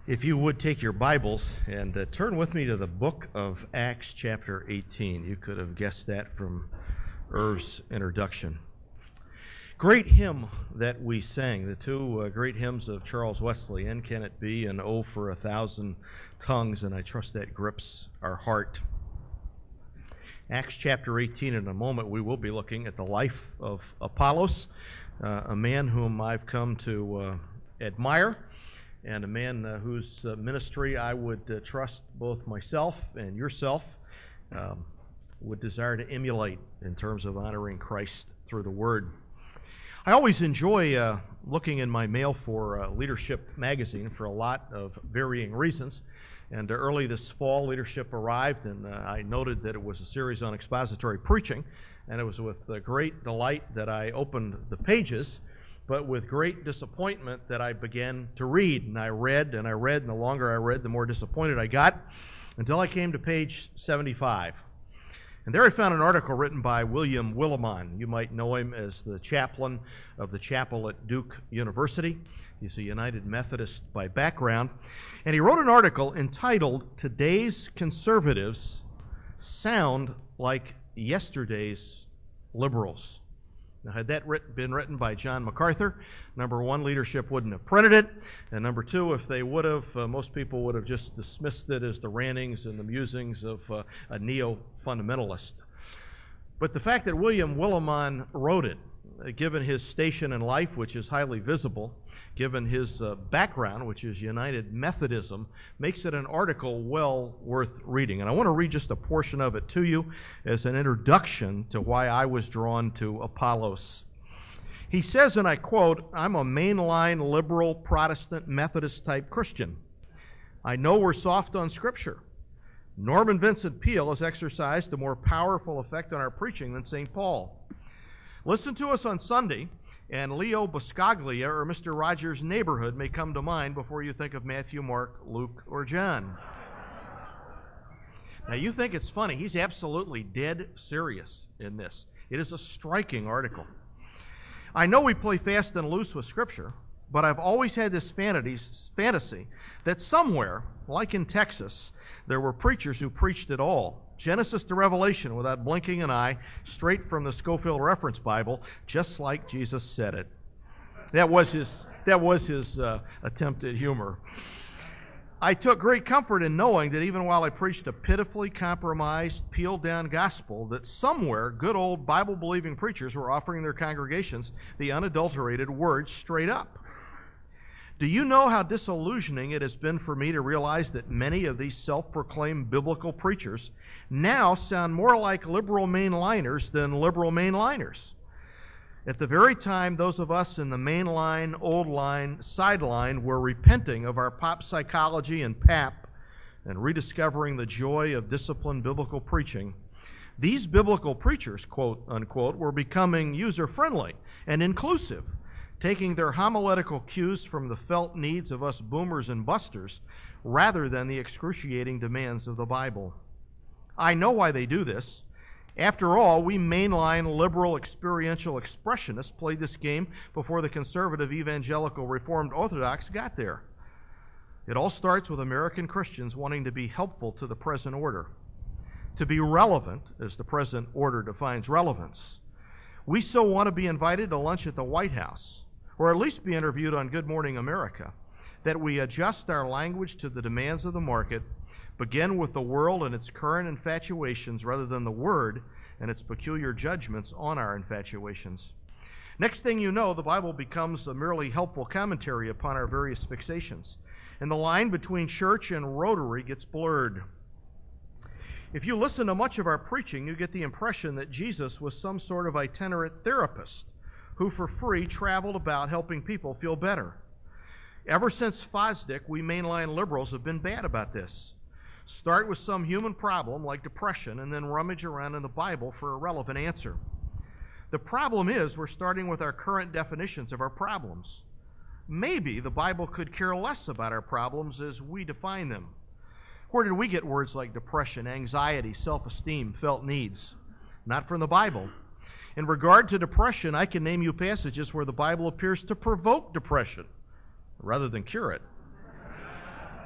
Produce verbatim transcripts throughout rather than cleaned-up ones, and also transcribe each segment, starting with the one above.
If you would take your Bibles and uh, turn with me to the book of Acts chapter eighteen. You could have guessed that from Irv's introduction. Great hymn that we sang, the two uh, great hymns of Charles Wesley, And Can It Be and Oh for a Thousand Tongues, and I trust that grips our heart. Acts chapter eighteen, in a moment we will be looking at the life of Apollos, uh, a man whom I've come to uh, admire, and a man uh, whose uh, ministry I would uh, trust both myself and yourself um, would desire to emulate in terms of honoring Christ through the Word. I always enjoy uh, looking in my mail for uh, Leadership magazine for a lot of varying reasons. And uh, early this fall, Leadership arrived, and uh, I noted that it was a series on expository preaching, and it was with uh, great delight that I opened the pages, but with great disappointment that I began to read. And I read and I read, and the longer I read, the more disappointed I got, until I came to page seventy-five. And there I found an article written by William Willimon. You might know him as the chaplain of the chapel at Duke University. He's a United Methodist by background. And he wrote an article entitled, Today's Conservatives Sound Like Yesterday's Liberals. Now, had that writ- been written by John MacArthur, number one, Leadership wouldn't have printed it, and number two, if they would have, uh, most people would have just dismissed it as the rantings and the musings of uh, a neo-fundamentalist. But the fact that William Willimon wrote it, uh, given his station in life, which is highly visible, given his uh, background, which is United Methodism, makes it an article well worth reading. And I want to read just a portion of it to you as an introduction to why I was drawn to Apollos. He says, and I quote, "I'm a mainline liberal Protestant Methodist type Christian. I know we're soft on Scripture. Norman Vincent Peale has exercised a more powerful effect on our preaching than Saint Paul. Listen to us on Sunday, and Leo Buscaglia or Mister Rogers' Neighborhood may come to mind before you think of Matthew, Mark, Luke, or John." Now you think it's funny. He's absolutely dead serious in this. It is a striking article. I know we play fast and loose with Scripture, but I've always had this fantasy that somewhere, like in Texas, there were preachers who preached it all, Genesis to Revelation, without blinking an eye, straight from the Scofield Reference Bible, just like Jesus said it. That was his, that was his uh, attempt at humor. I took great comfort in knowing that even while I preached a pitifully compromised, peeled-down gospel, that somewhere good old Bible-believing preachers were offering their congregations the unadulterated word straight up. Do you know how disillusioning it has been for me to realize that many of these self-proclaimed biblical preachers now sound more like liberal mainliners than liberal mainliners? At the very time those of us in the mainline, old line, sideline were repenting of our pop psychology and pap and rediscovering the joy of disciplined biblical preaching, these biblical preachers, quote unquote, were becoming user-friendly and inclusive, taking their homiletical cues from the felt needs of us boomers and busters rather than the excruciating demands of the Bible. I know why they do this. After all, we mainline liberal experiential expressionists played this game before the conservative evangelical Reformed Orthodox got there. It all starts with American Christians wanting to be helpful to the present order, to be relevant as the present order defines relevance. We so want to be invited to lunch at the White House, or at least be interviewed on Good Morning America, that we adjust our language to the demands of the market, begin with the world and its current infatuations rather than the Word and its peculiar judgments on our infatuations. Next thing you know, the Bible becomes a merely helpful commentary upon our various fixations, and the line between church and rotary gets blurred. If you listen to much of our preaching, you get the impression that Jesus was some sort of itinerant therapist who for free traveled about helping people feel better. Ever since Fosdick, we mainline liberals have been bad about this. Start with some human problem like depression and then rummage around in the Bible for a relevant answer. The problem is we're starting with our current definitions of our problems. Maybe the Bible could care less about our problems as we define them. Where did we get words like depression, anxiety, self-esteem, felt needs? Not from the Bible. In regard to depression, I can name you passages where the Bible appears to provoke depression rather than cure it.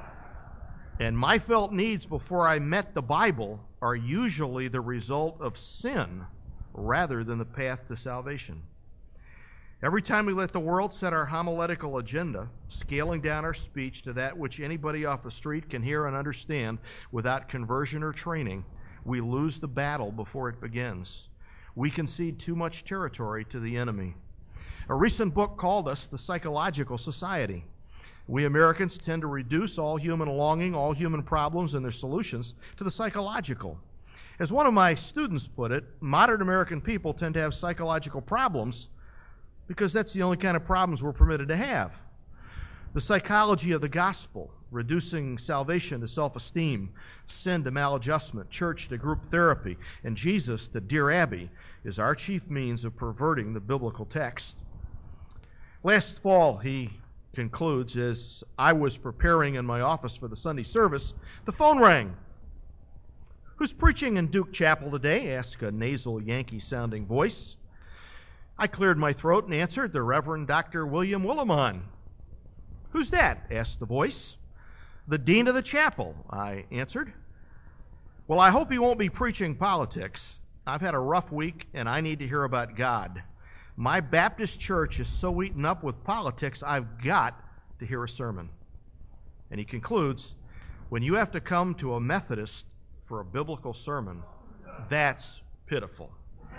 And my felt needs before I met the Bible are usually the result of sin rather than the path to salvation. Every time we let the world set our homiletical agenda, scaling down our speech to that which anybody off the street can hear and understand without conversion or training, we lose the battle before it begins. We concede too much territory to the enemy. A recent book called us the Psychological Society. We Americans tend to reduce all human longing, all human problems, and their solutions to the psychological. As one of my students put it, modern American people tend to have psychological problems because that's the only kind of problems we're permitted to have. The psychology of the gospel, reducing salvation to self-esteem, sin to maladjustment, church to group therapy, and Jesus to Dear Abby, is our chief means of perverting the biblical text. Last fall, he concludes, as I was preparing in my office for the Sunday service, the phone rang. "Who's preaching in Duke Chapel today?" asked a nasal Yankee-sounding voice. I cleared my throat and answered, "The Reverend Doctor William Willimon." "Who's that?" asked the voice. "The Dean of the Chapel," I answered. "Well, I hope he won't be preaching politics. I've had a rough week, and I need to hear about God. My Baptist church is so eaten up with politics, I've got to hear a sermon." And he concludes, "When you have to come to a Methodist for a biblical sermon, that's pitiful."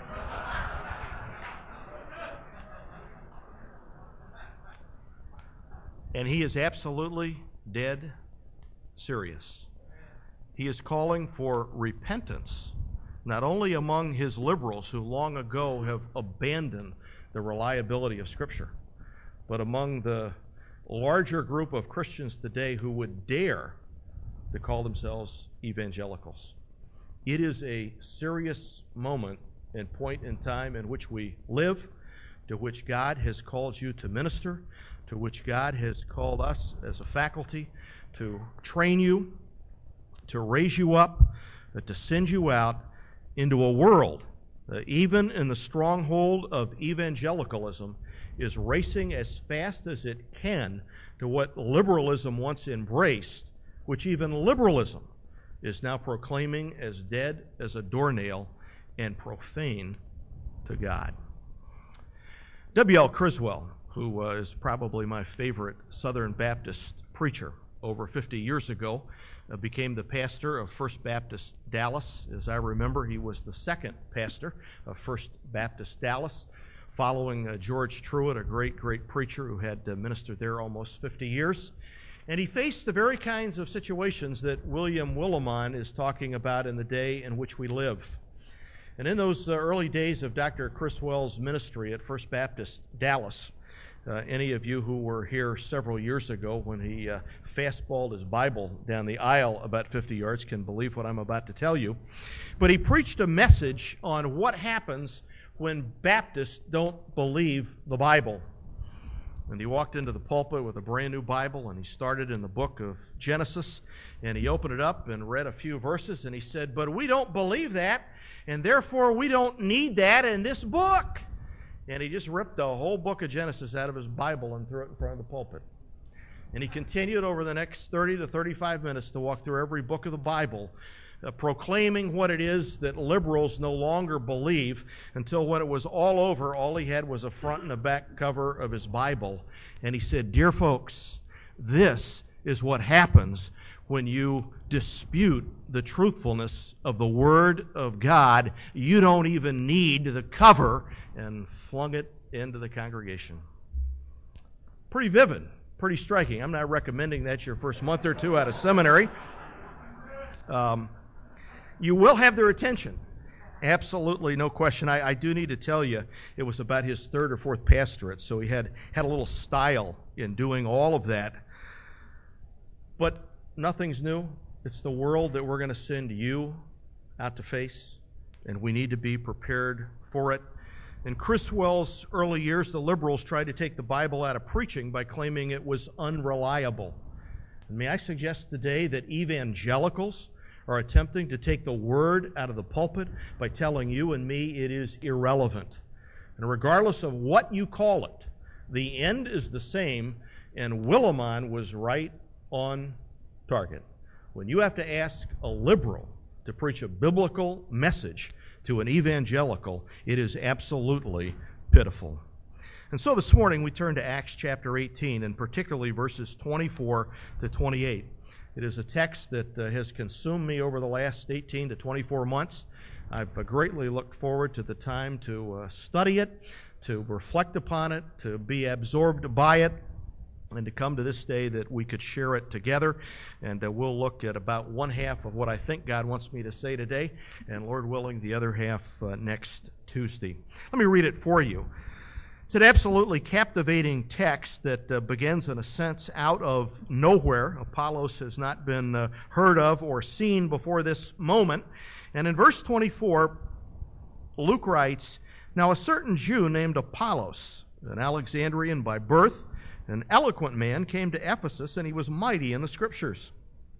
And he is absolutely dead serious. He is calling for repentance, not only among his liberals who long ago have abandoned the reliability of Scripture, but among the larger group of Christians today who would dare to call themselves evangelicals. It is a serious moment and point in time in which we live, to which God has called you to minister, to which God has called us as a faculty to train you, to raise you up, to send you out into a world that even in the stronghold of evangelicalism is racing as fast as it can to what liberalism once embraced, which even liberalism is now proclaiming as dead as a doornail and profane to God. W L Criswell, who uh, is probably my favorite Southern Baptist preacher, over fifty years ago, uh, became the pastor of First Baptist Dallas. As I remember, he was the second pastor of First Baptist Dallas, following uh, George Truett, a great, great preacher who had uh, ministered there almost fifty years. And he faced the very kinds of situations that William Willimon is talking about in the day in which we live. And in those uh, early days of Doctor Criswell's ministry at First Baptist Dallas, Uh, any of you who were here several years ago when he uh, fastballed his Bible down the aisle about fifty yards can believe what I'm about to tell you. But he preached a message on what happens when Baptists don't believe the Bible. And he walked into the pulpit with a brand new Bible, and he started in the book of Genesis, and he opened it up and read a few verses, and he said, "But we don't believe that, and therefore we don't need that in this book." And he just ripped the whole book of Genesis out of his Bible and threw it in front of the pulpit. And he continued over the next thirty to thirty-five minutes to walk through every book of the Bible, uh, proclaiming what it is that liberals no longer believe, until when it was all over, all he had was a front and a back cover of his Bible. And he said, "Dear folks, this is what happens when you dispute the truthfulness of the Word of God. You don't even need the cover," and flung it into the congregation. Pretty vivid, pretty striking. I'm not recommending that your first month or two out of seminary. Um, you will have their attention. Absolutely, no question. I, I do need to tell you, it was about his third or fourth pastorate, so he had, had a little style in doing all of that. But nothing's new. It's the world that we're going to send you out to face, and we need to be prepared for it. In Criswell's early years, the liberals tried to take the Bible out of preaching by claiming it was unreliable. And may I suggest today that evangelicals are attempting to take the Word out of the pulpit by telling you and me it is irrelevant. And regardless of what you call it, the end is the same, and Willimon was right on target. When you have to ask a liberal to preach a biblical message to an evangelical, it is absolutely pitiful. And so this morning we turn to Acts chapter eighteen, and particularly verses twenty-four to twenty-eight. It is a text that uh, has consumed me over the last eighteen to twenty-four months. I've uh, greatly looked forward to the time to uh, study it, to reflect upon it, to be absorbed by it, and to come to this day that we could share it together. And uh, we'll look at about one half of what I think God wants me to say today, and Lord willing, the other half uh, next Tuesday. Let me read it for you. It's an absolutely captivating text that uh, begins, in a sense, out of nowhere. Apollos has not been uh, heard of or seen before this moment. And in verse twenty-four, Luke writes, "Now a certain Jew named Apollos, an Alexandrian by birth, an eloquent man, came to Ephesus, and he was mighty in the Scriptures.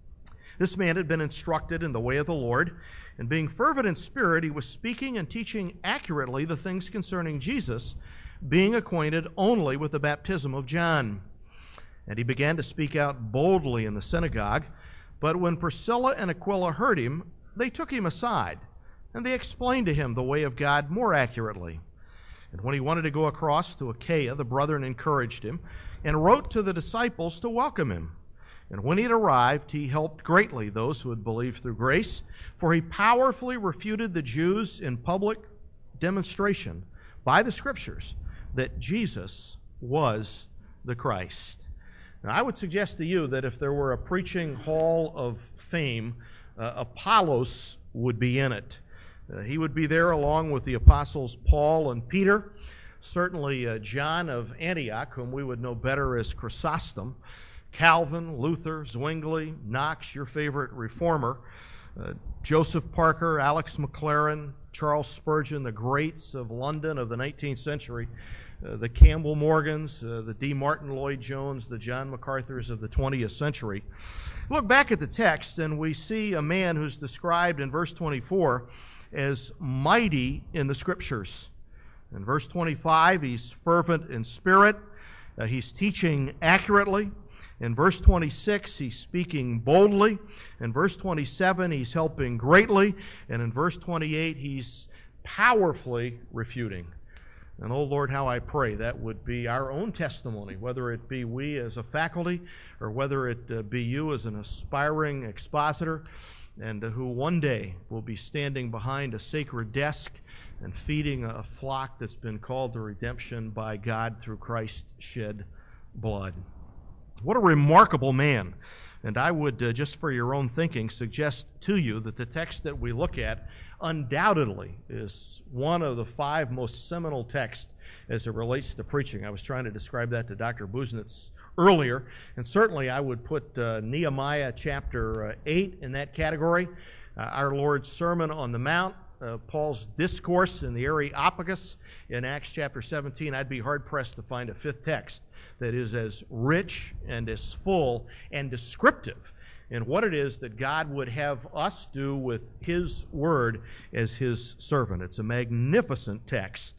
This man had been instructed in the way of the Lord, and being fervent in spirit, he was speaking and teaching accurately the things concerning Jesus, being acquainted only with the baptism of John. And he began to speak out boldly in the synagogue. But when Priscilla and Aquila heard him, they took him aside, and they explained to him the way of God more accurately. And when he wanted to go across to Achaia, the brethren encouraged him, and wrote to the disciples to welcome him. And when he had arrived, he helped greatly those who had believed through grace, for he powerfully refuted the Jews in public demonstration by the Scriptures that Jesus was the Christ." Now, I would suggest to you that if there were a preaching hall of fame, uh, Apollos would be in it. Uh, he would be there along with the apostles Paul and Peter, certainly uh, John of Antioch, whom we would know better as Chrysostom, Calvin, Luther, Zwingli, Knox, your favorite reformer, uh, Joseph Parker, Alex McLaren, Charles Spurgeon, the greats of London of the nineteenth century, uh, the Campbell Morgans, uh, the D. Martin Lloyd-Jones, the John MacArthurs of the twentieth century. Look back at the text, and we see a man who's described in verse twenty-four as mighty in the Scriptures. In verse twenty-five, he's fervent in spirit. Uh, he's teaching accurately. In verse twenty-six, he's speaking boldly. In verse twenty-seven, he's helping greatly. And in verse twenty-eight, he's powerfully refuting. And oh Lord, how I pray that would be our own testimony, whether it be we as a faculty or whether it uh, be you as an aspiring expositor, and uh, who one day will be standing behind a sacred desk and feeding a flock that's been called to redemption by God through Christ's shed blood. What a remarkable man. And I would, uh, just for your own thinking, suggest to you that the text that we look at undoubtedly is one of the five most seminal texts as it relates to preaching. I was trying to describe that to Doctor Buznitz earlier, and certainly I would put uh, Nehemiah chapter uh, eight in that category, uh, our Lord's Sermon on the Mount, uh, Paul's discourse in the Areopagus in Acts chapter seventeen. I'd be hard-pressed to find a fifth text that is as rich and as full and descriptive in what it is that God would have us do with His Word as His servant. It's a magnificent text.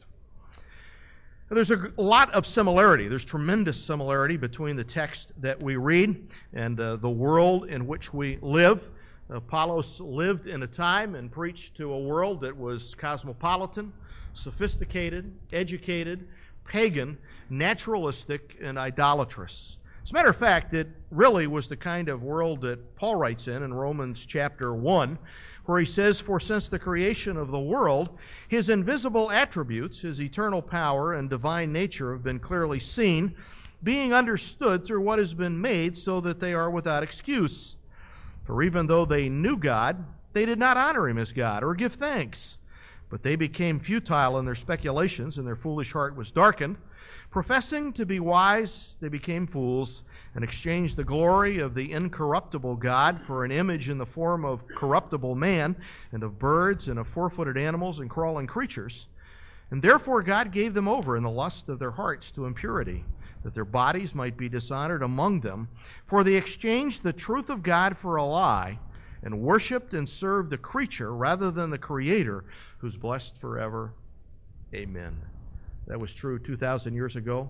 There's a lot of similarity. There's tremendous similarity between the text that we read and uh, the world in which we live. Apollos lived in a time and preached to a world that was cosmopolitan, sophisticated, educated, pagan, naturalistic, and idolatrous. As a matter of fact, it really was the kind of world that Paul writes in in Romans chapter one, where he says, "For since the creation of the world, His invisible attributes, His eternal power and divine nature have been clearly seen, being understood through what has been made, so that they are without excuse. For even though they knew God, they did not honor Him as God or give thanks. But they became futile in their speculations, and their foolish heart was darkened. Professing to be wise, they became fools, and exchanged the glory of the incorruptible God for an image in the form of corruptible man, and of birds, and of four-footed animals, and crawling creatures. And therefore God gave them over in the lust of their hearts to impurity, that their bodies might be dishonored among them. For they exchanged the truth of God for a lie, and worshipped and served the creature rather than the Creator, who's blessed forever. Amen." That was true two thousand years ago,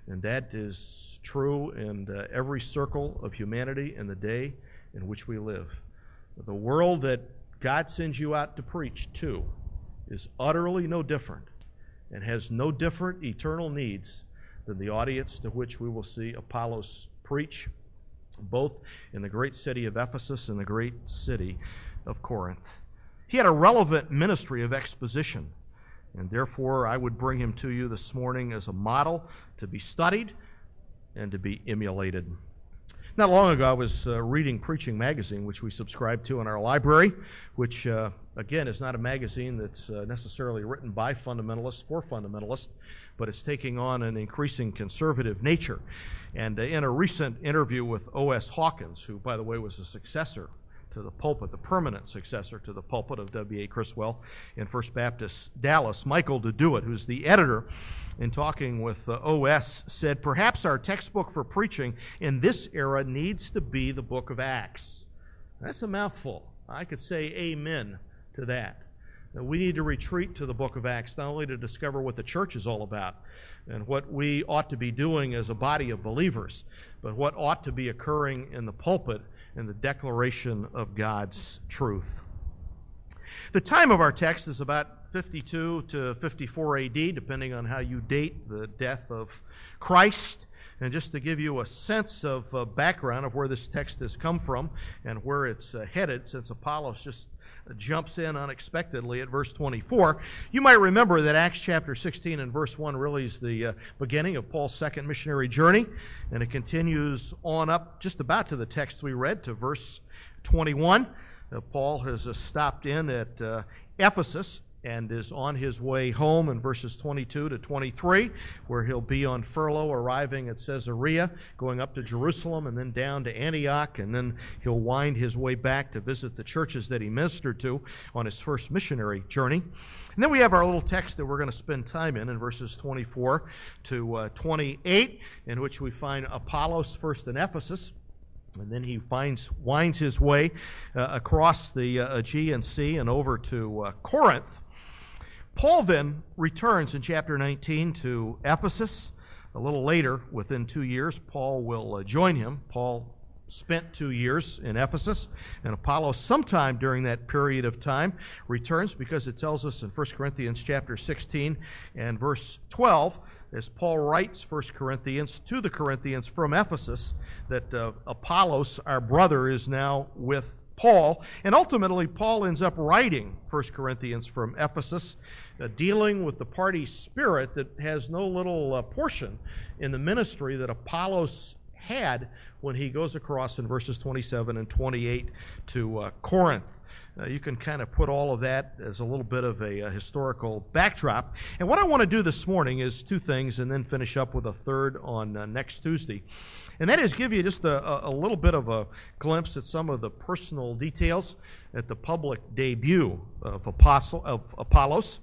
And that is true in uh, every circle of humanity in the day in which we live. The world that God sends you out to preach to is utterly no different and has no different eternal needs than the audience to which we will see Apollos preach, both in the great city of Ephesus and the great city of Corinth. He had a relevant ministry of exposition, and therefore I would bring him to you this morning as a model to be studied and to be emulated. Not long ago, I was uh, reading Preaching Magazine, which we subscribe to in our library, which, uh, again, is not a magazine that's uh, necessarily written by fundamentalists for fundamentalists, but it's taking on an increasing conservative nature. And uh, in a recent interview with O S Hawkins, who, by the way, was a successor to the pulpit, the permanent successor to the pulpit of W A Criswell in First Baptist Dallas, Michael DeDewitt, who's the editor, in talking with uh, O S, said, "Perhaps our textbook for preaching in this era needs to be the book of Acts." That's a mouthful. I could say amen to that. That we need to retreat to the book of Acts, not only to discover what the church is all about and what we ought to be doing as a body of believers, but what ought to be occurring in the pulpit and the declaration of God's truth. The time of our text is about fifty-two to fifty-four A D, depending on how you date the death of Christ. And just to give you a sense of uh, background of where this text has come from and where it's uh, headed, since Apollos just jumps in unexpectedly at verse twenty-four. You might remember that Acts chapter sixteen and verse one really is the uh, beginning of Paul's second missionary journey, and it continues on up just about to the text we read, to verse twenty-one. Uh, Paul has uh, stopped in at uh, Ephesus and is on his way home in verses twenty-two to twenty-three, where he'll be on furlough, arriving at Caesarea, going up to Jerusalem, and then down to Antioch, and then he'll wind his way back to visit the churches that he ministered to on his first missionary journey. And then we have our little text that we're going to spend time in, in verses twenty-four to uh, twenty-eight, in which we find Apollos first in Ephesus, and then he finds, winds his way uh, across the uh, Aegean Sea and over to uh, Corinth. Paul then returns in chapter nineteen to Ephesus. A little later, within two years, Paul will uh, join him. Paul spent two years in Ephesus, and Apollos sometime during that period of time returns, because it tells us in First Corinthians chapter sixteen and verse twelve, as Paul writes First Corinthians to the Corinthians from Ephesus, that uh, Apollos, our brother, is now with Paul. And ultimately, Paul ends up writing First Corinthians from Ephesus, uh, dealing with the party spirit that has no little uh, portion in the ministry that Apollos had when he goes across in verses twenty-seven and twenty-eight to uh, Corinth. Uh, you can kind of put all of that as a little bit of a, a historical backdrop. And what I want to do this morning is two things, and then finish up with a third on uh, next Tuesday. And that is give you just a, a little bit of a glimpse at some of the personal details at the public debut of, Apostle, of Apollos.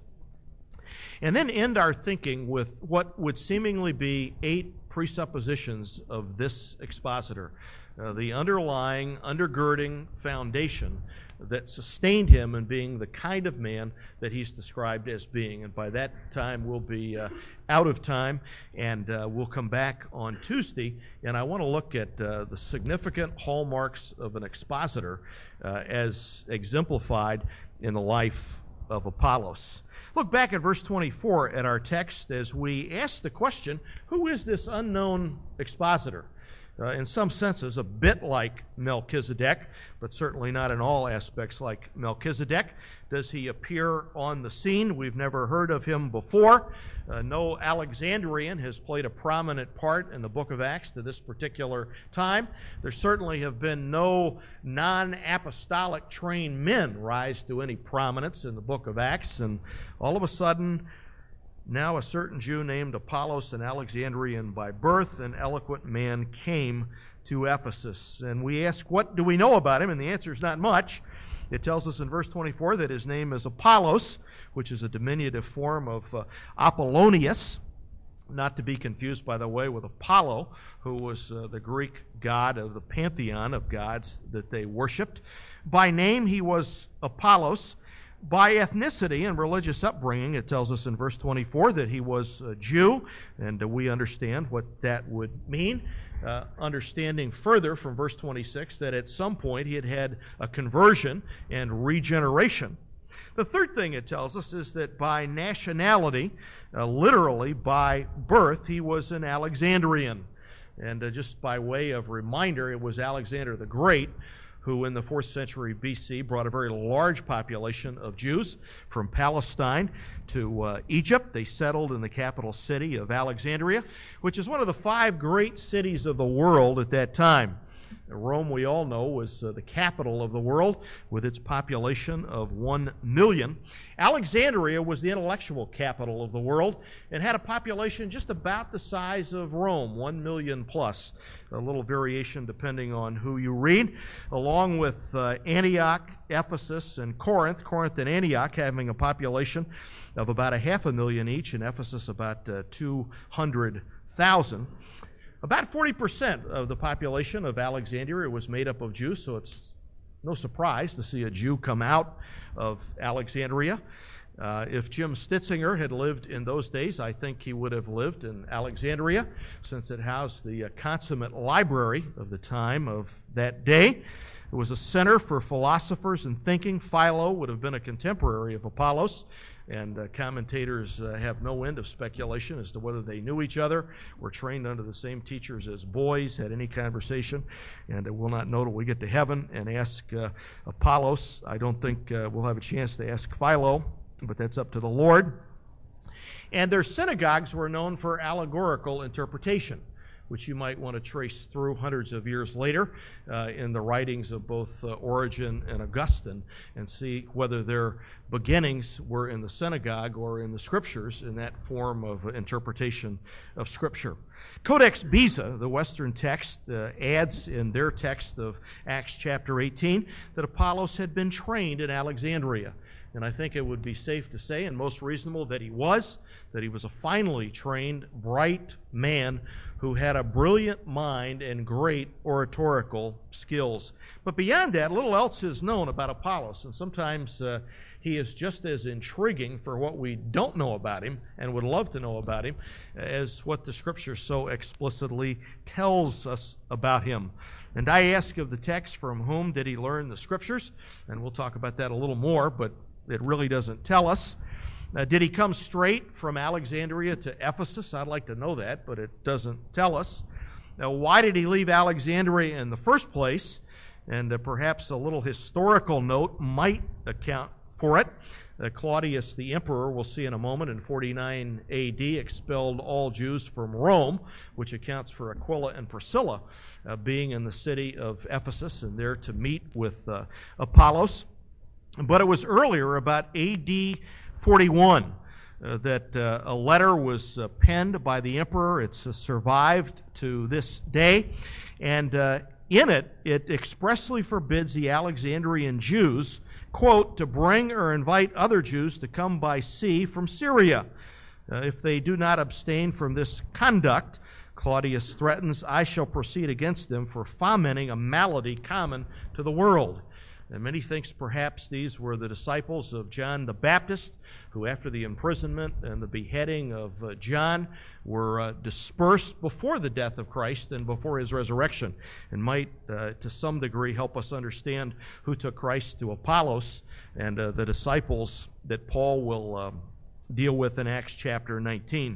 And then end our thinking with what would seemingly be eight presuppositions of this expositor, uh, the underlying, undergirding foundation that sustained him in being the kind of man that he's described as being. And by that time, we'll be uh, out of time, and uh, we'll come back on Tuesday, and I want to look at uh, the significant hallmarks of an expositor uh, as exemplified in the life of Apollos. Look back at verse twenty-four at our text as we ask the question, who is this unknown expositor? Uh, in some senses, a bit like Melchizedek, but certainly not in all aspects like Melchizedek. Does he appear on the scene? We've never heard of him before. Uh, no Alexandrian has played a prominent part in the book of Acts to this particular time. There certainly have been no non-apostolic trained men rise to any prominence in the book of Acts, and all of a sudden, now a certain Jew named Apollos, an Alexandrian by birth, an eloquent man, came to Ephesus. And we ask, what do we know about him? And the answer is not much. It tells us in verse twenty-four that his name is Apollos, which is a diminutive form of uh, Apollonius, not to be confused, by the way, with Apollo, who was uh, the Greek god of the pantheon of gods that they worshipped. By name, he was Apollos, By ethnicity and religious upbringing, it tells us in verse twenty-four that he was a Jew, and uh, we understand what that would mean. Uh, understanding further from verse twenty-six that at some point he had had a conversion and regeneration. The third thing it tells us is that by nationality, uh, literally by birth, he was an Alexandrian. And uh, just by way of reminder, it was Alexander the Great who in the fourth century B C brought a very large population of Jews from Palestine to uh, Egypt. They settled in the capital city of Alexandria, which is one of the five great cities of the world at that time. Rome, we all know, was uh, the capital of the world with its population of one million. Alexandria was the intellectual capital of the world and had a population just about the size of Rome, one million plus. A little variation depending on who you read. Along with uh, Antioch, Ephesus, and Corinth, Corinth and Antioch having a population of about a half a million each, and Ephesus about uh, two hundred thousand. About forty percent of the population of Alexandria was made up of Jews, so it's no surprise to see a Jew come out of Alexandria. Uh, if Jim Stitzinger had lived in those days, I think he would have lived in Alexandria, since it housed the uh, consummate library of the time of that day. It was a center for philosophers and thinking. Philo would have been a contemporary of Apollos, and uh, commentators uh, have no end of speculation as to whether they knew each other, were trained under the same teachers as boys, had any conversation, and uh, we'll not know till we get to heaven and ask uh, Apollos. I don't think uh, we'll have a chance to ask Philo, but that's up to the Lord. And their synagogues were known for allegorical interpretation, which you might want to trace through hundreds of years later uh, in the writings of both uh, Origen and Augustine, and see whether their beginnings were in the synagogue or in the Scriptures in that form of interpretation of Scripture. Codex Beza, the Western text, uh, adds in their text of Acts chapter eighteen that Apollos had been trained in Alexandria. And I think it would be safe to say, and most reasonable, that he was, that he was a finely trained, bright man who had a brilliant mind and great oratorical skills. But beyond that, little else is known about Apollos, and sometimes uh, he is just as intriguing for what we don't know about him and would love to know about him as what the Scripture so explicitly tells us about him. And I ask of the text, from whom did he learn the Scriptures? And we'll talk about that a little more, but it really doesn't tell us. Uh, did he come straight from Alexandria to Ephesus? I'd like to know that, but it doesn't tell us. Now, why did he leave Alexandria in the first place? And uh, perhaps a little historical note might account for it. Uh, Claudius the emperor, we'll see in a moment, in forty-nine A D expelled all Jews from Rome, which accounts for Aquila and Priscilla uh, being in the city of Ephesus and there to meet with uh, Apollos. But it was earlier, about A D forty-one, uh, that uh, a letter was uh, penned by the emperor. It's uh, survived to this day. And uh, in it, it expressly forbids the Alexandrian Jews, quote, to bring or invite other Jews to come by sea from Syria. Uh, if they do not abstain from this conduct, Claudius threatens, I shall proceed against them for fomenting a malady common to the world. And many thinks perhaps these were the disciples of John the Baptist, who after the imprisonment and the beheading of uh, John were uh, dispersed before the death of Christ and before his resurrection, and might uh, to some degree help us understand who took Christ to Apollos and uh, the disciples that Paul will uh, deal with in Acts chapter nineteen.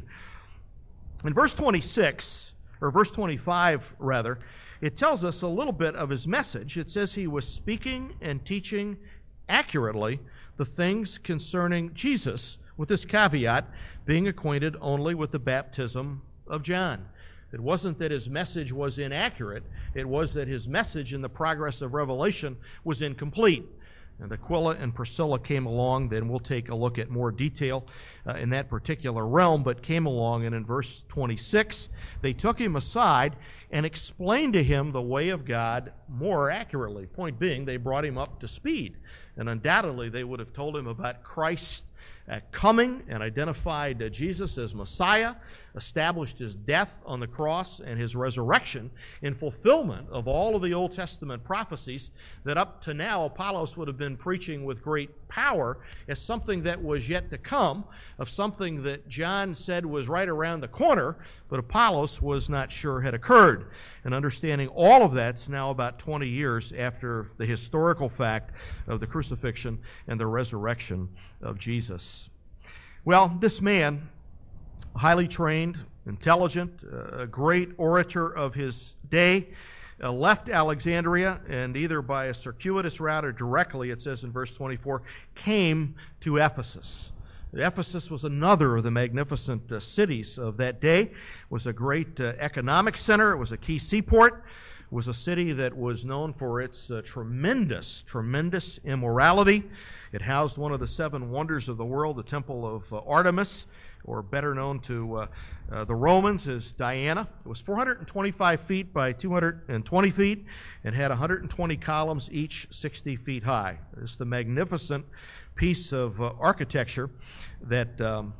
In verse twenty-six, or verse twenty-five rather, it tells us a little bit of his message. It says he was speaking and teaching accurately the things concerning Jesus, with this caveat, being acquainted only with the baptism of John. It wasn't that his message was inaccurate. It was that his message in the progress of revelation was incomplete. And Aquila and Priscilla came along, then we'll take a look at more detail uh, in that particular realm, but came along, and in verse twenty-six, they took him aside and explained to him the way of God more accurately. Point being, they brought him up to speed. And undoubtedly, they would have told him about Christ uh, coming and identified uh, Jesus as Messiah, established his death on the cross and his resurrection in fulfillment of all of the Old Testament prophecies that up to now Apollos would have been preaching with great power as something that was yet to come, of something that John said was right around the corner, but Apollos was not sure had occurred. And understanding all of that's now about twenty years after the historical fact of the crucifixion and the resurrection of Jesus. Well, this man, highly trained, intelligent, a great orator of his day, uh, left Alexandria and either by a circuitous route or directly, it says in verse twenty-four, came to Ephesus. Ephesus was another of the magnificent uh, cities of that day. It was a great uh, economic center. It was a key seaport. It was a city that was known for its uh, tremendous, tremendous immorality. It housed one of the seven wonders of the world, the Temple of uh, Artemis, or better known to uh, uh, the Romans as Diana. It was four hundred twenty-five feet by two hundred twenty feet and had one hundred twenty columns, each sixty feet high. It's the magnificent piece of uh, architecture that um,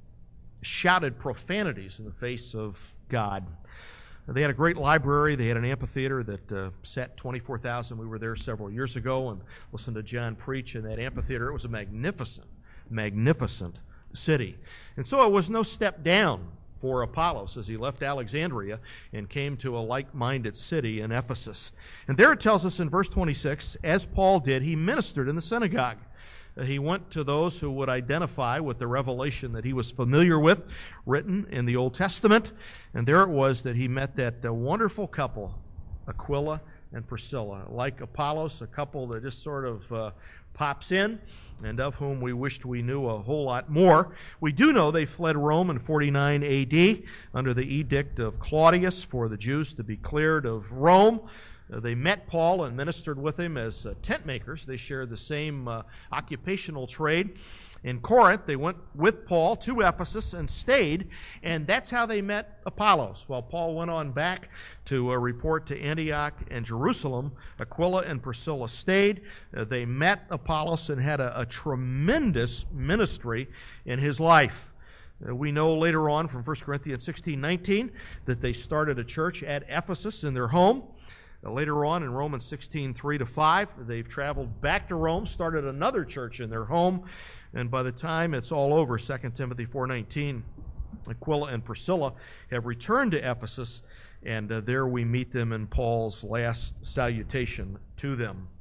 shouted profanities in the face of God. They had a great library. They had an amphitheater that uh, sat twenty-four thousand. We were there several years ago and listened to John preach in that amphitheater. It was a magnificent, magnificent city. And so it was no step down for Apollos as he left Alexandria and came to a like-minded city in Ephesus. And there it tells us in verse twenty-six, as Paul did, he ministered in the synagogue. He went to those who would identify with the revelation that he was familiar with, written in the Old Testament. And there it was that he met that uh, wonderful couple, Aquila and Priscilla. Like Apollos, a couple that just sort of uh, pops in, and of whom we wished we knew a whole lot more. We do know they fled Rome in forty-nine A D under the edict of Claudius for the Jews to be cleared of Rome. Uh, they met Paul and ministered with him as uh, tent makers. They shared the same uh, occupational trade. In Corinth, they went with Paul to Ephesus and stayed, and that's how they met Apollos. While Paul went on back to uh, report to Antioch and Jerusalem, Aquila and Priscilla stayed. Uh, they met Apollos and had a, a tremendous ministry in his life. Uh, we know later on from First Corinthians sixteen nineteen that they started a church at Ephesus in their home. Uh, later on in Romans sixteen three to five, they've traveled back to Rome, started another church in their home, and by the time it's all over, Second Timothy four nineteen, Aquila and Priscilla have returned to Ephesus, and uh, there we meet them in Paul's last salutation to them.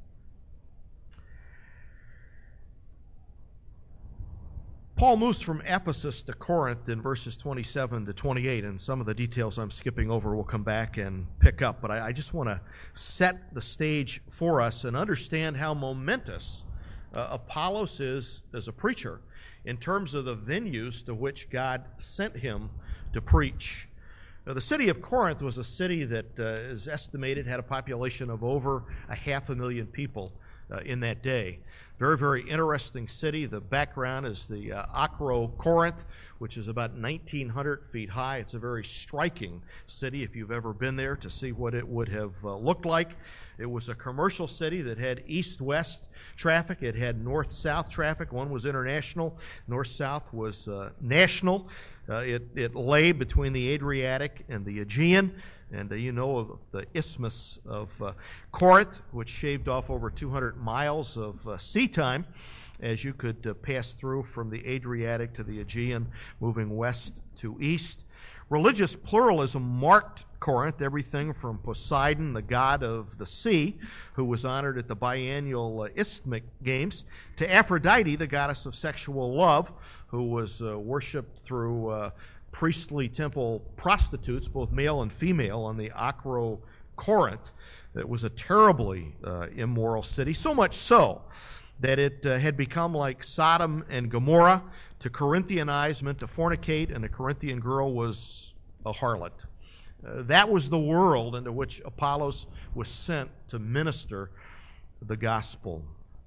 Paul moves from Ephesus to Corinth in verses twenty-seven to twenty-eight, and some of the details I'm skipping over we'll come back and pick up, but I, I just want to set the stage for us and understand how momentous uh, Apollos is as a preacher in terms of the venues to which God sent him to preach. Now, the city of Corinth was a city that uh, is estimated had a population of over a half a million people uh, in that day. Very, very interesting city. The background is the uh, Acrocorinth, which is about nineteen hundred feet high. It's a very striking city if you've ever been there to see what it would have uh, looked like. It was a commercial city that had east-west traffic. It had north-south traffic. One was international. North-south was uh, national. Uh, it, it lay between the Adriatic and the Aegean. And uh, you know of the Isthmus of uh, Corinth, which shaved off over two hundred miles of uh, sea time as you could uh, pass through from the Adriatic to the Aegean, moving west to east. Religious pluralism marked Corinth, everything from Poseidon, the god of the sea, who was honored at the biennial uh, Isthmic Games, to Aphrodite, the goddess of sexual love, who was uh, worshipped through uh, priestly temple prostitutes, both male and female, on the Acrocorinth. It was a terribly uh, immoral city, so much so that it uh, had become like Sodom and Gomorrah. To Corinthianize meant to fornicate, and a Corinthian girl was a harlot. Uh, that was the world into which Apollos was sent to minister the gospel.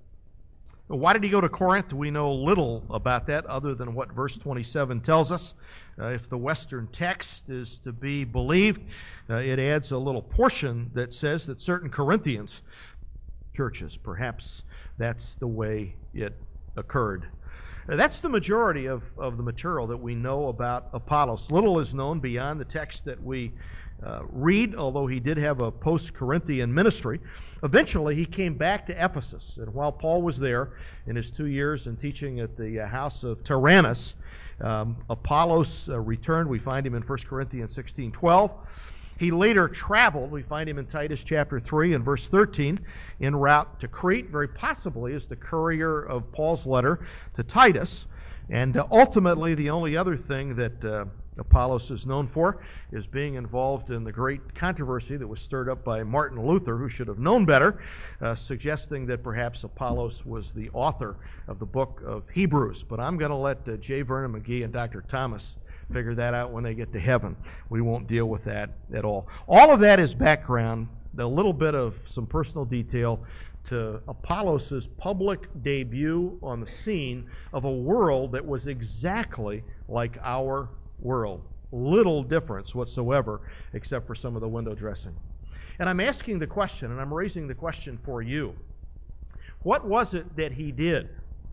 Why did he go to Corinth? We know little about that other than what verse twenty-seven tells us. Uh, if the Western text is to be believed, uh, it adds a little portion that says that certain Corinthians, churches, perhaps that's the way it occurred. That's the majority of, of the material that we know about Apollos. Little is known beyond the text that we uh, read, although he did have a post-Corinthian ministry. Eventually, he came back to Ephesus, and while Paul was there in his two years in teaching at the uh, house of Tyrannus, um, Apollos uh, returned. We find him in First Corinthians sixteen twelve. He later traveled. We find him in Titus chapter three and verse thirteen, en route to Crete, very possibly as the courier of Paul's letter to Titus. And uh, ultimately, the only other thing that uh, Apollos is known for is being involved in the great controversy that was stirred up by Martin Luther, who should have known better, uh, suggesting that perhaps Apollos was the author of the book of Hebrews. But I'm going to let uh, J. Vernon McGee and Doctor Thomas figure that out when they get to heaven. We won't deal with that at all. All of that is background, a little bit of some personal detail to Apollos' public debut on the scene of a world that was exactly like our world. Little difference whatsoever, except for some of the window dressing. And I'm asking the question, and I'm raising the question for you. What was it that he did?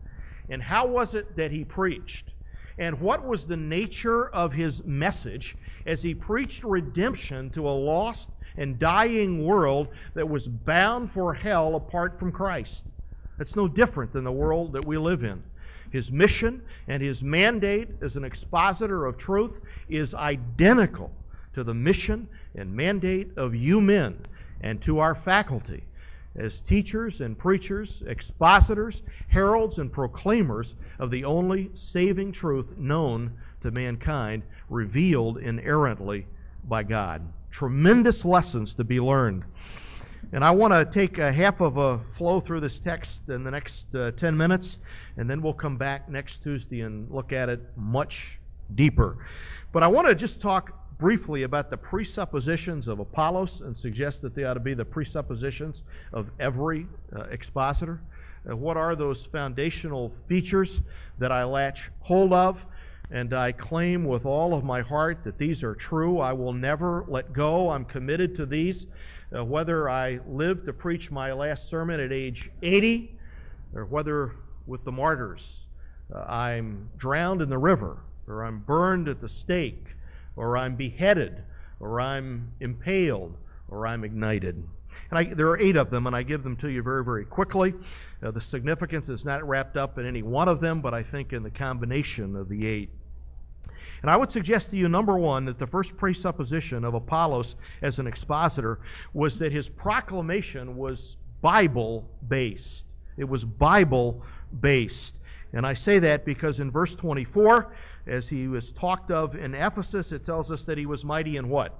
And how was it that he preached? And what was the nature of his message as he preached redemption to a lost and dying world that was bound for hell apart from Christ? It's no different than the world that we live in. His mission and his mandate as an expositor of truth is identical to the mission and mandate of you men and to our faculty as teachers and preachers, expositors, heralds, and proclaimers of the only saving truth known to mankind, revealed inerrantly by God. Tremendous lessons to be learned. And I want to take a half of a flow through this text in the next uh, ten minutes, and then we'll come back next Tuesday and look at it much deeper. But I want to just talk briefly about the presuppositions of Apollos and suggest that they ought to be the presuppositions of every uh, expositor. Uh, what are those foundational features that I latch hold of? And I claim with all of my heart that these are true. I will never let go. I'm committed to these. Uh, whether I live to preach my last sermon at age eighty, or whether with the martyrs uh, I'm drowned in the river, or I'm burned at the stake, or I'm beheaded, or I'm impaled, or I'm ignited. And I, there are eight of them, and I give them to you very, very quickly. Uh, the significance is not wrapped up in any one of them, but I think in the combination of the eight. And I would suggest to you, number one, that the first presupposition of Apollos as an expositor was that his proclamation was Bible-based. It was Bible-based. And I say that because in verse twenty-four, as he was talked of in Ephesus, it tells us that he was mighty in what?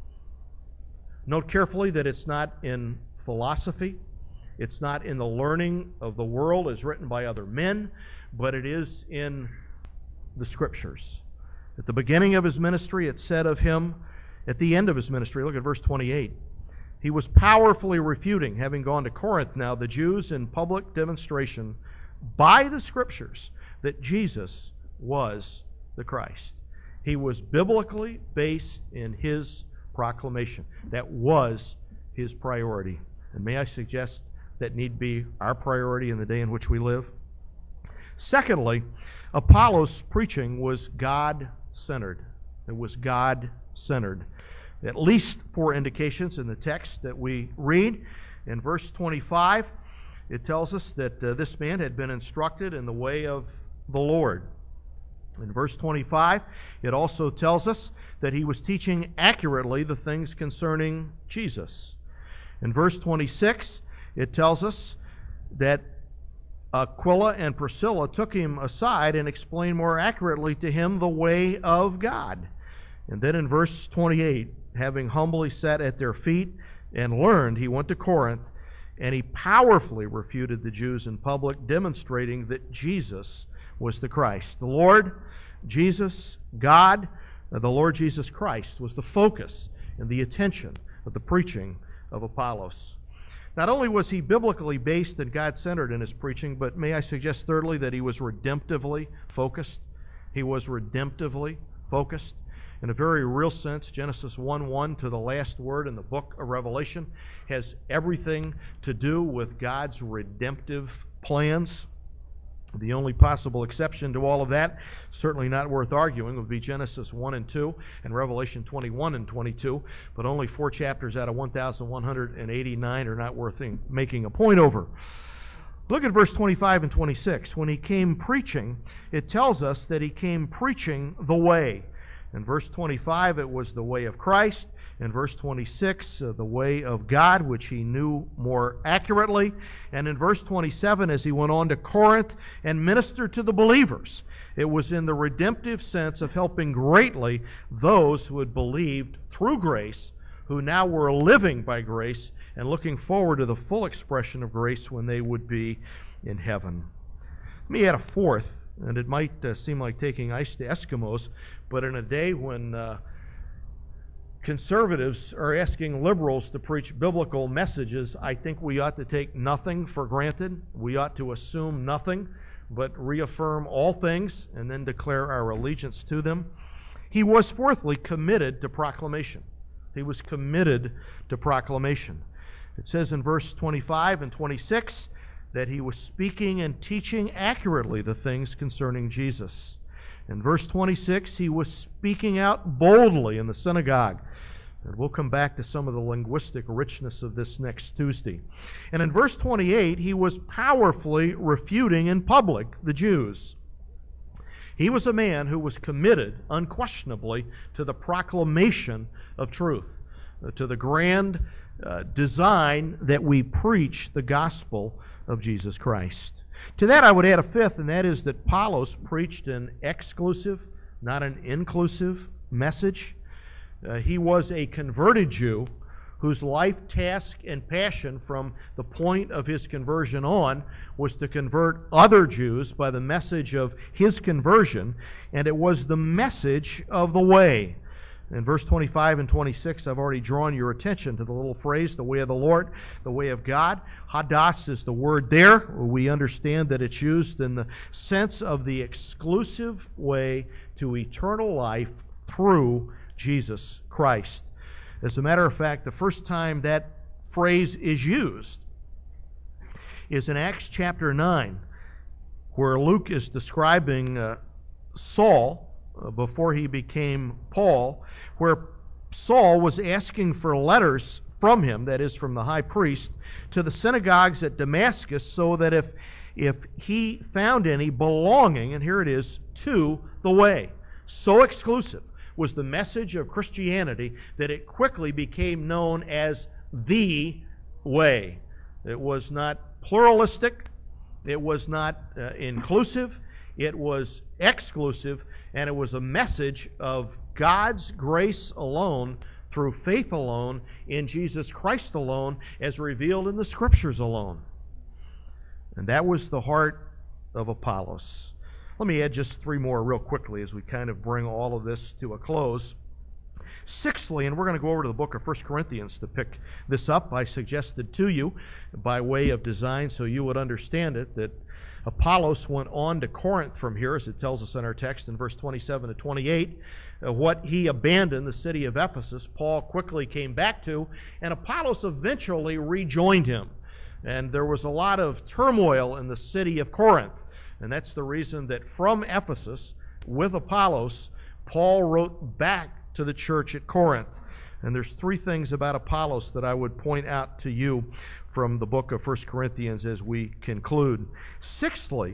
Note carefully that it's not in philosophy. It's not in the learning of the world as written by other men, but it is in the Scriptures. At the beginning of his ministry, it said of him, at the end of his ministry, look at verse twenty-eight, he was powerfully refuting, having gone to Corinth now, the Jews in public demonstration by the Scriptures that Jesus was the Christ. He was biblically based in his proclamation. That was his priority. And may I suggest that need be our priority in the day in which we live? Secondly, Apollos' preaching was God-centered. It was God-centered. At least four indications in the text that we read. In verse twenty-five, it tells us that uh, this man had been instructed in the way of the Lord. In verse twenty-five, it also tells us that he was teaching accurately the things concerning Jesus. In verse twenty-six, it tells us that Aquila and Priscilla took him aside and explained more accurately to him the way of God. And then in verse twenty-eight, having humbly sat at their feet and learned, he went to Corinth, and he powerfully refuted the Jews in public, demonstrating that Jesus was the Christ. The Lord Jesus, God, the Lord Jesus Christ was the focus and the attention of the preaching of Apollos. Not only was he biblically based and God-centered in his preaching, but may I suggest thirdly that he was redemptively focused. He was redemptively focused. In a very real sense, Genesis one one to the last word in the book of Revelation has everything to do with God's redemptive plans. The only possible exception to all of that, certainly not worth arguing, would be Genesis one and two and Revelation twenty-one and twenty-two, but only four chapters out of one thousand one hundred eighty-nine are not worth making a point over. Look at verse twenty-five and twenty-six. When he came preaching, it tells us that he came preaching the way. In verse twenty-five, it was the way of Christ. In verse twenty-six, uh, the way of God, which he knew more accurately. And in verse twenty-seven, as he went on to Corinth and ministered to the believers, it was in the redemptive sense of helping greatly those who had believed through grace, who now were living by grace and looking forward to the full expression of grace when they would be in heaven. Let me add a fourth, and it might uh, seem like taking ice to Eskimos, but in a day when uh, conservatives are asking liberals to preach biblical messages, I think we ought to take nothing for granted. We ought to assume nothing, but reaffirm all things and then declare our allegiance to them. He was, fourthly, committed to proclamation. He was committed to proclamation. It says in verse twenty-five and twenty-six that he was speaking and teaching accurately the things concerning Jesus. In verse twenty-six, he was speaking out boldly in the synagogue. And we'll come back to some of the linguistic richness of this next Tuesday. And in verse twenty-eight, he was powerfully refuting in public the Jews. He was a man who was committed, unquestionably, to the proclamation of truth, uh, to the grand uh, design that we preach the gospel of Jesus Christ. To that I would add a fifth, and that is that Apollos preached an exclusive, not an inclusive message. Uh, he was a converted Jew whose life, task, and passion from the point of his conversion on was to convert other Jews by the message of his conversion, and it was the message of the way. In verse twenty-five and twenty-six, I've already drawn your attention to the little phrase, the way of the Lord, the way of God. Hadas is the word there. We understand that it's used in the sense of the exclusive way to eternal life through Jesus Christ. As a matter of fact, the first time that phrase is used is in Acts chapter nine, where Luke is describing uh, Saul uh, before he became Paul, where Saul was asking for letters from him, that is, from the high priest, to the synagogues at Damascus, so that if, if he found any belonging, and here it is, to the way. So exclusive was the message of Christianity that it quickly became known as the way. It was not pluralistic, it was not uh, inclusive, it was exclusive, and it was a message of God's grace alone, through faith alone, in Jesus Christ alone, as revealed in the Scriptures alone. And that was the heart of Apollos. Let me add just three more real quickly as we kind of bring all of this to a close. Sixthly, and we're going to go over to the book of First Corinthians to pick this up, I suggested to you by way of design so you would understand it, that Apollos went on to Corinth from here, as it tells us in our text in verse twenty-seven to twenty-eight. Uh, what he abandoned, the city of Ephesus, Paul quickly came back to, and Apollos eventually rejoined him. And there was a lot of turmoil in the city of Corinth. And that's the reason that from Ephesus, with Apollos, Paul wrote back to the church at Corinth. And there's three things about Apollos that I would point out to you from the book of First Corinthians as we conclude. Sixthly,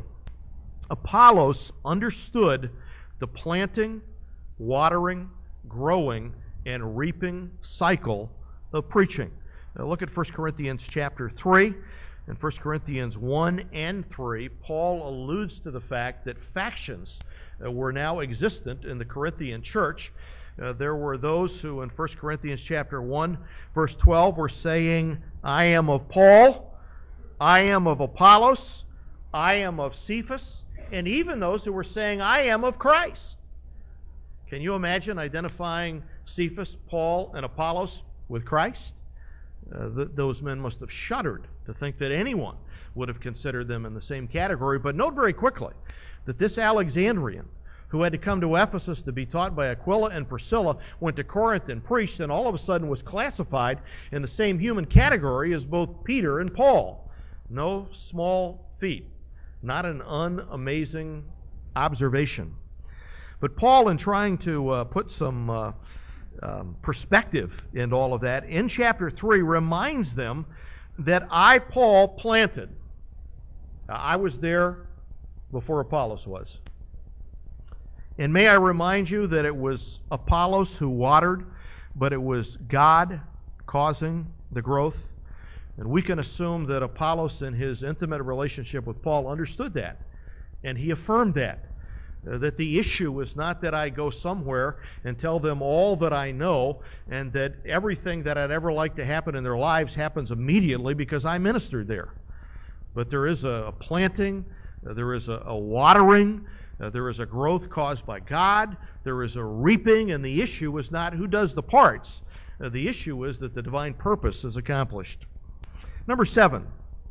Apollos understood the planting, watering, growing, and reaping cycle of preaching. Now look at First Corinthians chapter three. In First Corinthians one and three, Paul alludes to the fact that factions uh, were now existent in the Corinthian church. Uh, there were those who in First Corinthians chapter one, verse twelve, were saying, I am of Paul, I am of Apollos, I am of Cephas, and even those who were saying, I am of Christ. Can you imagine identifying Cephas, Paul, and Apollos with Christ? Uh, th- those men must have shuddered to think that anyone would have considered them in the same category. But note very quickly that this Alexandrian, who had to come to Ephesus to be taught by Aquila and Priscilla, went to Corinth and preached, and all of a sudden was classified in the same human category as both Peter and Paul. No small feat. not an unamazing observation. But Paul, in trying to uh, put some uh, um, perspective into all of that, in chapter three reminds them that I, Paul, planted. I was there before Apollos was. And may I remind you that it was Apollos who watered, but it was God causing the growth. And we can assume that Apollos, in his intimate relationship with Paul, understood that. And he affirmed that. Uh, that the issue is not that I go somewhere and tell them all that I know, and that everything that I'd ever like to happen in their lives happens immediately because I ministered there. But there is a, a planting, uh, there is a, a watering, uh, there is a growth caused by God, there is a reaping, and the issue is not who does the parts. Uh, the issue is that the divine purpose is accomplished. Number seven,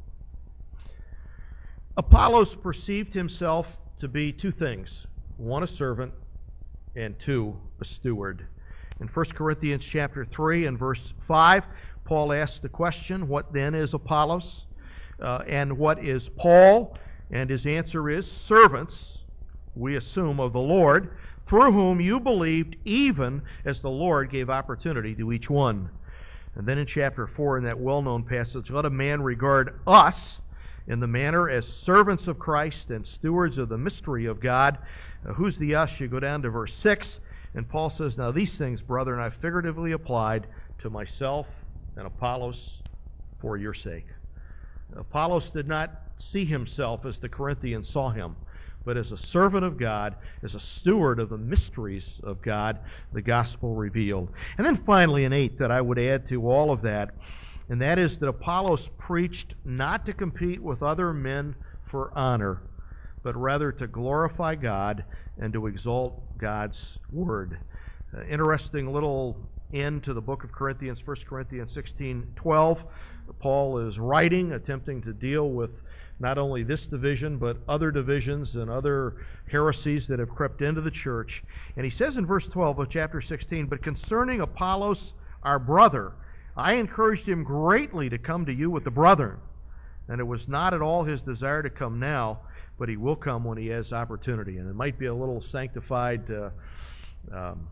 Apollos perceived himself to be two things. One, a servant, and two, a steward. In First Corinthians chapter three and verse five, Paul asks the question, what then is Apollos? Uh, and what is Paul? And his answer is, servants, we assume, of the Lord, through whom you believed, even as the Lord gave opportunity to each one. And then in chapter four, in that well-known passage, let a man regard us in the manner as servants of Christ and stewards of the mystery of God. Uh, who's the us? You go down to verse six, and Paul says, now these things, brethren, I figuratively applied to myself and Apollos for your sake. Apollos did not see himself as the Corinthians saw him, but as a servant of God, as a steward of the mysteries of God, the gospel revealed. And then finally, an eighth that I would add to all of that, and that is that Apollos preached not to compete with other men for honor, but rather to glorify God and to exalt God's word. Uh, interesting little end to the book of Corinthians, First Corinthians sixteen twelve. Paul is writing, attempting to deal with not only this division, but other divisions and other heresies that have crept into the church. And he says in verse twelve of chapter sixteen, but concerning Apollos, our brother, I encouraged him greatly to come to you with the brethren. And it was not at all his desire to come now, but he will come when he has opportunity. And it might be a little sanctified uh, um,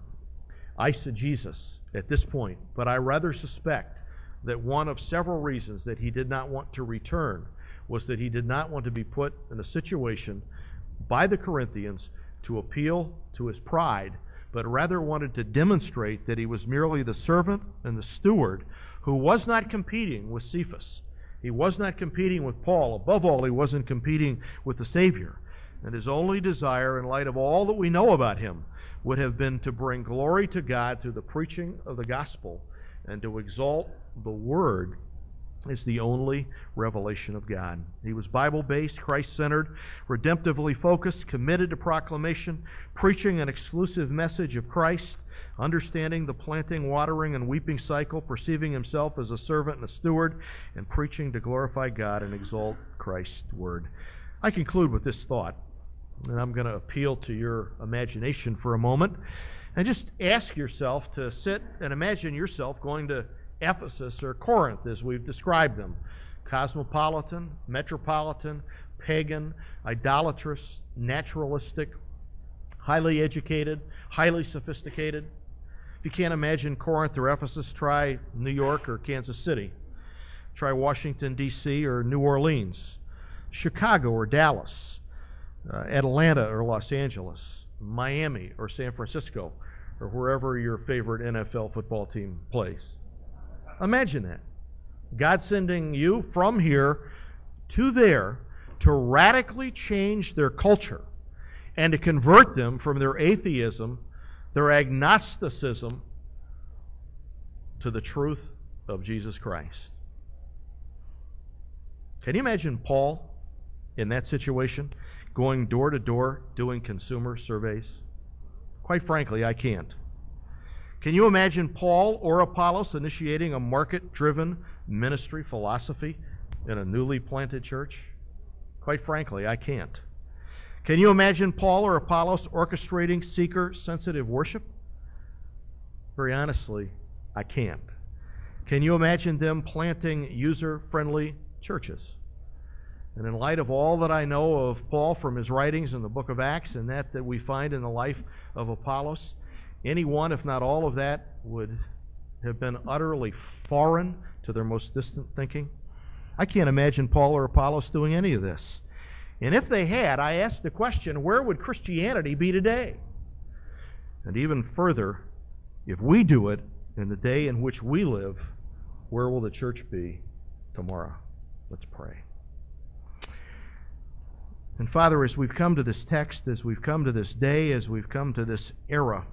eisegesis at this point, but I rather suspect that one of several reasons that he did not want to return was that he did not want to be put in a situation by the Corinthians to appeal to his pride, but rather wanted to demonstrate that he was merely the servant and the steward who was not competing with Cephas. He was not competing with Paul. Above all, he wasn't competing with the Savior. And his only desire, in light of all that we know about him, would have been to bring glory to God through the preaching of the gospel and to exalt the Word is the only revelation of God. He was Bible-based, Christ-centered, redemptively focused, committed to proclamation, preaching an exclusive message of Christ, understanding the planting, watering, and weeping cycle, perceiving himself as a servant and a steward, and preaching to glorify God and exalt Christ's Word. I conclude with this thought, and I'm going to appeal to your imagination for a moment, and just ask yourself to sit and imagine yourself going to Ephesus or Corinth, as we've described them. Cosmopolitan, metropolitan, pagan, idolatrous, naturalistic, highly educated, highly sophisticated. If you can't imagine Corinth or Ephesus, try New York or Kansas City. Try Washington, D C or New Orleans, Chicago or Dallas, uh, Atlanta or Los Angeles, Miami or San Francisco, or wherever your favorite N F L football team plays. Imagine that. God sending you from here to there to radically change their culture and to convert them from their atheism, their agnosticism, to the truth of Jesus Christ. Can you imagine Paul in that situation, going door to door doing consumer surveys? Quite frankly, I can't. Can you imagine Paul or Apollos initiating a market-driven ministry philosophy in a newly planted church? Quite frankly, I can't. Can you imagine Paul or Apollos orchestrating seeker-sensitive worship? Very honestly, I can't. Can you imagine them planting user-friendly churches? And in light of all that I know of Paul from his writings in the book of Acts and that that we find in the life of Apollos, any one, if not all of that, would have been utterly foreign to their most distant thinking. I can't imagine Paul or Apollos doing any of this. And if they had, I ask the question, where would Christianity be today? And even further, if we do it in the day in which we live, where will the church be tomorrow? Let's pray. And Father, as we've come to this text, as we've come to this day, as we've come to this era,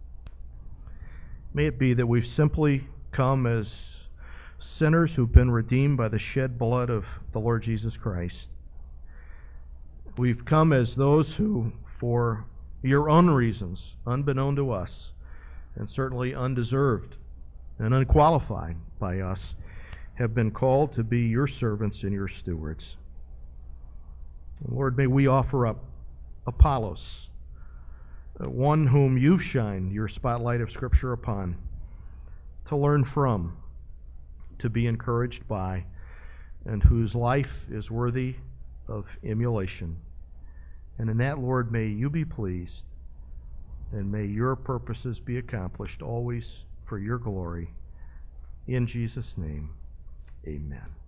may it be that we've simply come as sinners who've been redeemed by the shed blood of the Lord Jesus Christ. We've come as those who, for your own reasons, unbeknown to us, and certainly undeserved and unqualified by us, have been called to be your servants and your stewards. Lord, may we offer up Apollos, one whom you've shined your spotlight of Scripture upon, to learn from, to be encouraged by, and whose life is worthy of emulation. And in that, Lord, may you be pleased, and may your purposes be accomplished always for your glory. In Jesus' name, amen.